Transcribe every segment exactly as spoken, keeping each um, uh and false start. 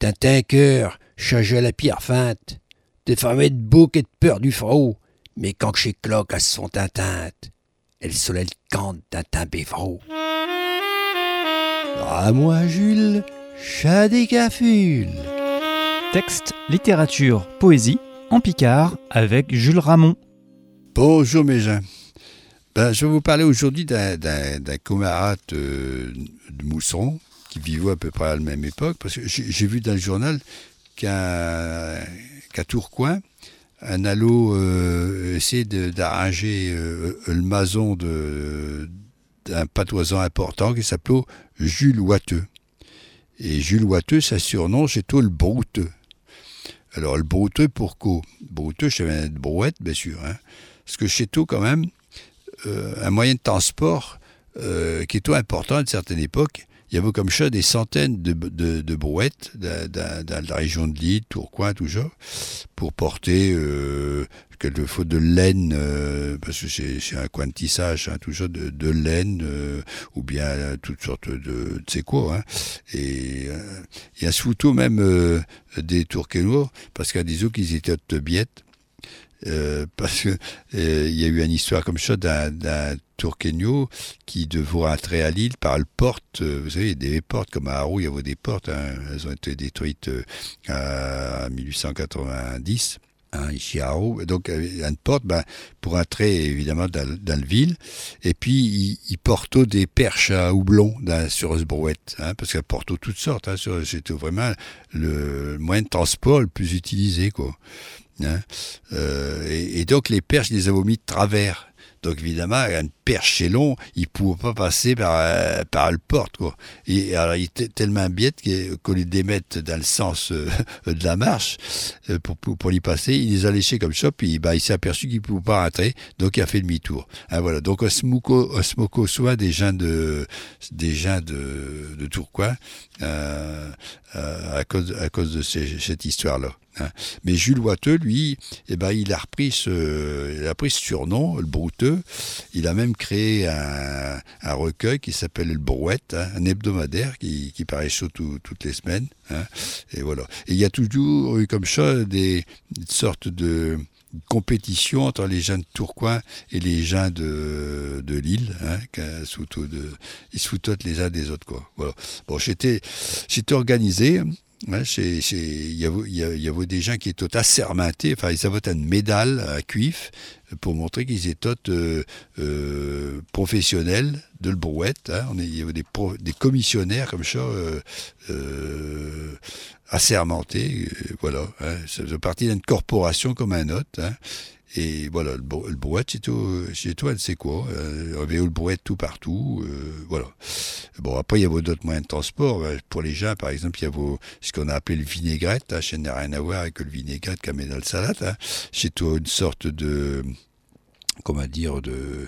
Tintin cœur, charge la pierre feinte, te fameux de bouc et de peur du frot, mais quand que chez cloque à son tintinte, elle soleil cante Tintin bévraud. À moi Jules, chat des cafules. Texte, littérature, poésie, en picard, avec Jules Ramon. Bonjour mes gens. Ben, je vais vous parler aujourd'hui d'un, d'un, d'un camarade euh, de Mousseron, qui vivait à peu près à la même époque, parce que j'ai, j'ai vu dans le journal qu'à, qu'à Tourcoing, un alo euh, essayait de, d'arranger euh, le mason de, d'un patoisan important qui s'appelait Jules Ouateux. Et Jules Ouateux, sa surnom, c'est tout le brouteux. Alors, le brouteux, pourquoi? Brouteux, je savais de brouette, bien sûr. Hein. Parce que chez tout, quand même, euh, un moyen de transport euh, qui est tout important à une certaine époque, il y avait comme ça des centaines de, de, de brouettes dans, dans, dans la région de Lille, Tourcoing, tout ça, pour porter euh, quelquefois de laine, euh, parce que c'est, c'est un coin de tissage, hein, tout ça, de, de laine, euh, ou bien euh, toutes sortes de, tu sais quoi. Hein. Et euh, il y a ce photo même euh, des Tourquenois, parce qu'il y a des autres qui étaient de biettes. Euh, parce que euh, il y a eu une histoire comme ça d'un, d'un Tourquenio qui devait rentrer à Lille par le porte. Euh, vous savez, il y a des portes comme à Haro, il y avait des portes. Hein, elles ont été détruites euh, en dix-huit cent quatre-vingt-dix. Hein, ici à Haro. Donc, il y a une porte ben, pour entrer évidemment dans, dans la ville. Et puis, il, il porte des perches à houblon dans, sur ce brouette. Hein, parce qu'elle porte toutes sortes. Hein, sur, c'était vraiment le moyen de transport le plus utilisé, quoi. Hein? Euh, et, et donc les perches les avaient mis de travers. Donc évidemment, une perche chez long, il ne pouvait pas passer par, euh, par le porte, quoi. Et alors il était tellement bête qu'au lieu de les mettre dans le sens euh, de la marche, euh, pour, pour, pour y passer, il les a léchés comme ça, puis bah, il s'est aperçu qu'il ne pouvait pas rentrer, donc il a fait demi-tour. Hein, voilà. Donc on se moque soit des gens de, des gens de, de Tourcoing, euh, euh, à cause, à cause de ces, cette histoire-là. Hein. Mais Jules Ouateux, lui, eh ben, il a repris ce, il a pris ce surnom, le brouteux. Il a même créé un, un recueil qui s'appelle le Brouette, hein, un hebdomadaire qui, qui paraît chaud tout, toutes les semaines. Hein. Et voilà. Et il y a toujours eu comme ça des, des sortes de compétition entre les gens de Tourcoing et les gens de, de Lille, hein, de, ils se foutent les uns des autres, quoi. Voilà. Bon, j'étais, j'étais organisé. Ouais, chez, chez, il y avait, il y avait des gens qui étaient assermentés, enfin ils avaient une médaille à cuif pour montrer qu'ils étaient euh, euh, professionnels de le brouette. Hein. On est, il y avait des, pro, des commissionnaires comme ça euh, euh, assermentés, euh, voilà. Hein. Ça faisait partie d'une corporation comme un autre. Hein. Et voilà, le, le brouette, c'est tout, c'est tout, elle sait quoi. Euh, il y avait le brouette tout partout, euh, voilà. Bon, après, il y avait d'autres moyens de transport. Pour les gens, par exemple, il y avait ce qu'on a appelé le vinaigrette, hein, ça n'a rien à voir avec le vinaigrette qu'on met dans le salade. Hein. C'est tout une sorte de, comment dire, de,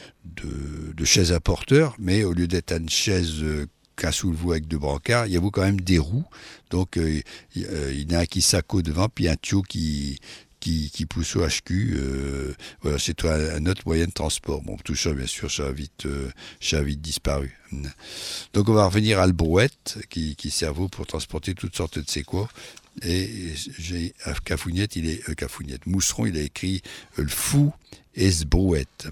de, de chaise à porteur, mais au lieu d'être une chaise qu'un soulevou avec deux brancards, il y avait quand même des roues. Donc, euh, il, euh, il y en a un qui s'acco devant, puis un tuyau qui... qui, qui pousse au H Q, euh, voilà, c'est un, un autre moyen de transport. Bon, tout ça, bien sûr, ça a vite, euh, ça a vite disparu. Donc, on va revenir à le brouette, qui, qui servait pour transporter toutes sortes de séquoias. Et j'ai, à Cafouniette, il est, euh, Cafouniette, Mousseron, il a écrit euh, le fou et ce brouette.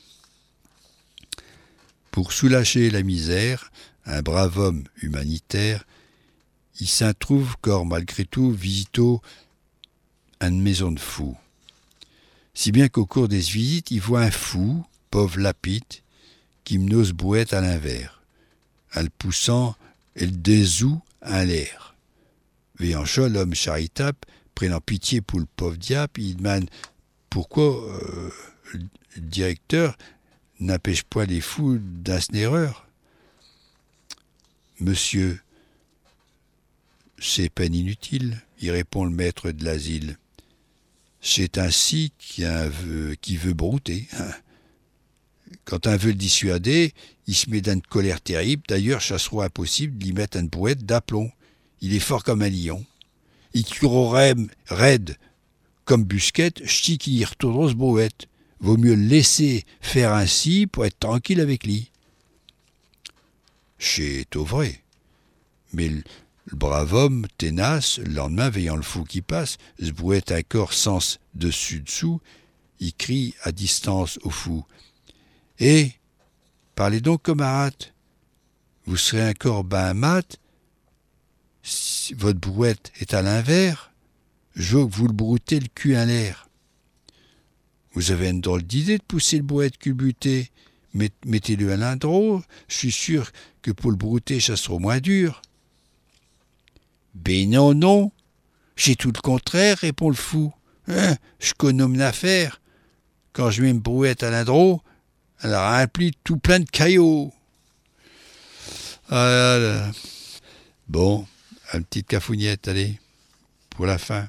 Pour soulager la misère, un brave homme humanitaire, il s'en trouve qu'or malgré tout, visito une maison de fous. Si bien qu'au cours des visites, il voit un fou, pauvre lapite, qui m'nose bouette à l'invers, en le poussant et le désout à l'air. Veillant chaud, l'homme charitable, prenant pitié pour le pauvre diable, il demande pourquoi euh, le directeur n'empêche point les fous dans une erreur. Monsieur, c'est peine inutile, y répond le maître de l'asile. C'est ainsi qu'un veut, qui veut brouter. Quand un veut le dissuader, il se met dans une colère terrible. D'ailleurs, ça sera impossible d'y mettre une brouette d'aplomb. Il est fort comme un lion. Il tuerait raide comme busquette, ch'ti qu'il y retournera ce brouette. Vaut mieux le laisser faire ainsi pour être tranquille avec lui. C'est tout vrai. Mais Le brave homme, ténace, le lendemain, veillant le fou qui passe, se brouette un corps sens dessus-dessous, il crie à distance au fou. « Eh, parlez donc, camarade, vous serez un corps ben mat, si votre brouette est à l'invers, je veux que vous le broutez le cul en l'air. Vous avez une drôle d'idée de pousser le brouette culbuté, mettez-le à l'indro, je suis sûr que pour le brouter, ça sera moins dur. » « Ben non, non, j'ai tout le contraire, répond le fou. Hein, je connais une affaire. Quand je mets une brouette à l'indro, elle a rempli tout plein de caillots. Ah là là. Bon, une petite cafougnette, allez, pour la fin.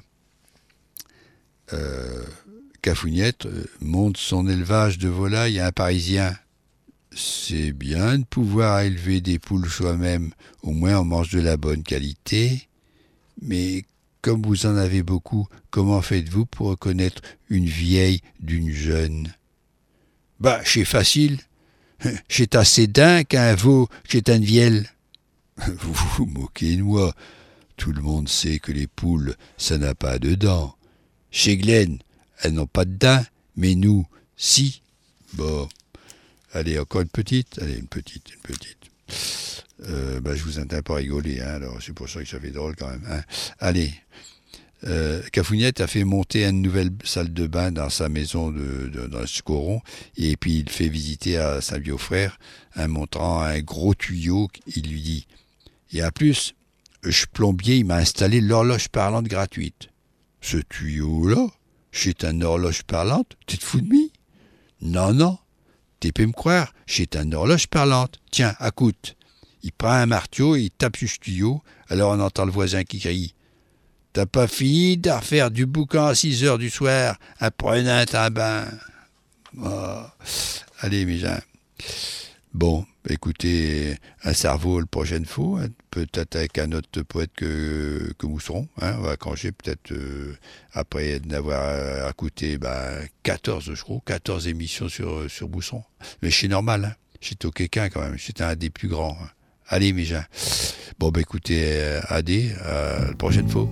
Euh, Cafougnette monte son élevage de volailles à un Parisien. C'est bien de pouvoir élever des poules soi-même, au moins on mange de la bonne qualité. Mais comme vous en avez beaucoup, comment faites-vous pour reconnaître une vieille d'une jeune ? Bah, c'est facile. C'est assez d'un qu'un veau, c'est une vielle. Vous vous moquez de moi. Tout le monde sait que les poules, ça n'a pas de dents. Chez Glenn, elles n'ont pas de dents, mais nous, si. Bon, allez, encore une petite. Allez, une petite, une petite. Euh, bah, je vous entends pas rigoler, hein, alors c'est pour ça que ça fait drôle quand même. Hein. Allez, euh, Cafougnette a fait monter une nouvelle salle de bain dans sa maison de, de, dans le Scoron, et puis il fait visiter à sa vieux frère, en montrant un gros tuyau, il lui dit « Et à plus, je plombier, il m'a installé l'horloge parlante gratuite. » Ce tuyau-là, c'est une horloge parlante, tu te fous de moi? Non, non, tu peux me croire, c'est une horloge parlante. Tiens, écoute. Il prend un marteau et il tape sur ce tuyau. Alors on entend le voisin qui crie « T'as pas fini de refaire du boucan à six heures du soir en prenant un bain ?» Oh. Allez, mes gens. Bon, écoutez, un cerveau la prochaine fois, hein, peut-être avec un autre poète que, que Mousseron. Hein, on va cranger peut-être euh, après d'avoir écouté bah, quatorze, je crois, quatorze émissions sur, sur Mousseron. Mais c'est normal, hein. C'est au quelqu'un quand même, c'est un des plus grands. Hein. Allez, mes gens. Bon, bah écoutez, euh, Adé, à la prochaine fois.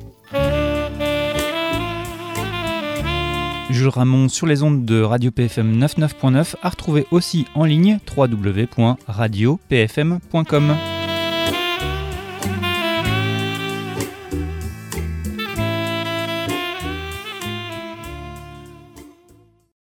Jules Ramon sur les ondes de Radio P F M quatre-vingt-neuf point neuf, à retrouver aussi en ligne w w w point radio p f m point com.